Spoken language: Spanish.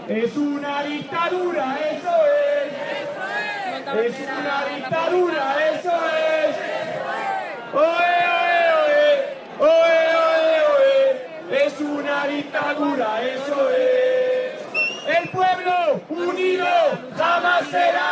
Es una dictadura, eso es. Es una dictadura, eso es. Oe, oe, oe, oe, oe, oe. Es una dictadura, eso es. El pueblo unido jamás será